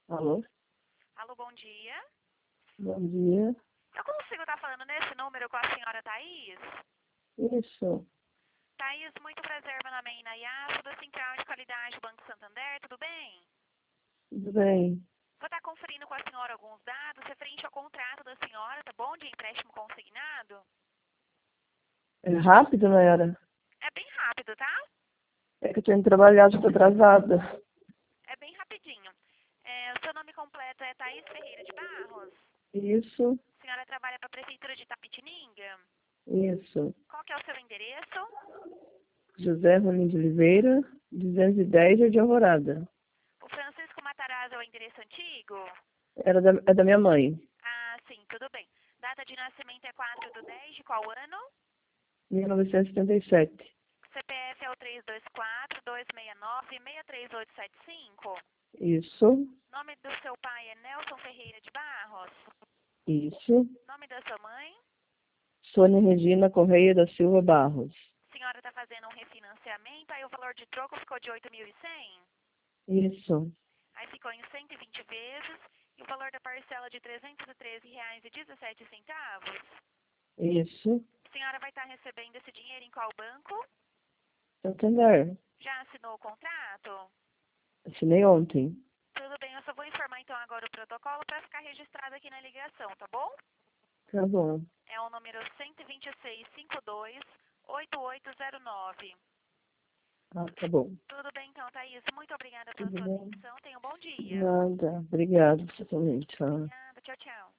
Alô? Alô, bom dia. Bom dia. Eu consigo estar falando nesse número com a senhora Thaís? Isso. Thaís, muito prazer, meu nome é Inayá, da Central de Qualidade do Banco Santander, tudo bem? Tudo bem? Vou estar conferindo com a senhora alguns dados referente ao contrato da senhora, tá bom? De empréstimo consignado. É rápido, Nayara? É bem rápido, tá? É que eu tenho que trabalhar, já tô atrasada. É bem rapidinho. O seu nome completo é Thaís Ferreira de Barros? Isso, A senhora trabalha para a Prefeitura de Itapetininga? isso. Qual que é o seu endereço? José Rolim de Oliveira, 210 de Alvorada. O Francisco Matarazzo é o endereço antigo? É da minha mãe. Ah, sim, tudo bem. Data de nascimento é 4/10, de qual ano? 1977. CPF é o 324-269-63875. Isso, Nome do seu pai é Nelson Ferreira de Barros. isso. Nome da sua mãe? Sônia Regina Correia da Silva Barros. A senhora está fazendo um refinanciamento, aí o valor de troco ficou de 8.100. Isso, Aí ficou em 120 vezes e o valor da parcela de R$ 313,17. isso. A senhora vai estar recebendo esse dinheiro em qual banco? Santander. Já assinou o contrato? Assinei ontem. Tudo bem, eu só vou informar então agora o protocolo para ficar registrado aqui na ligação, tá bom? Tá bom. É o número 12652-8809. Ah, tá bom. Tudo bem então, Thaís. Muito obrigada pela Tudo sua bem. atenção. Tenha um bom dia. Nada. Obrigada, você também. Tchau. Obrigada. Tchau, tchau.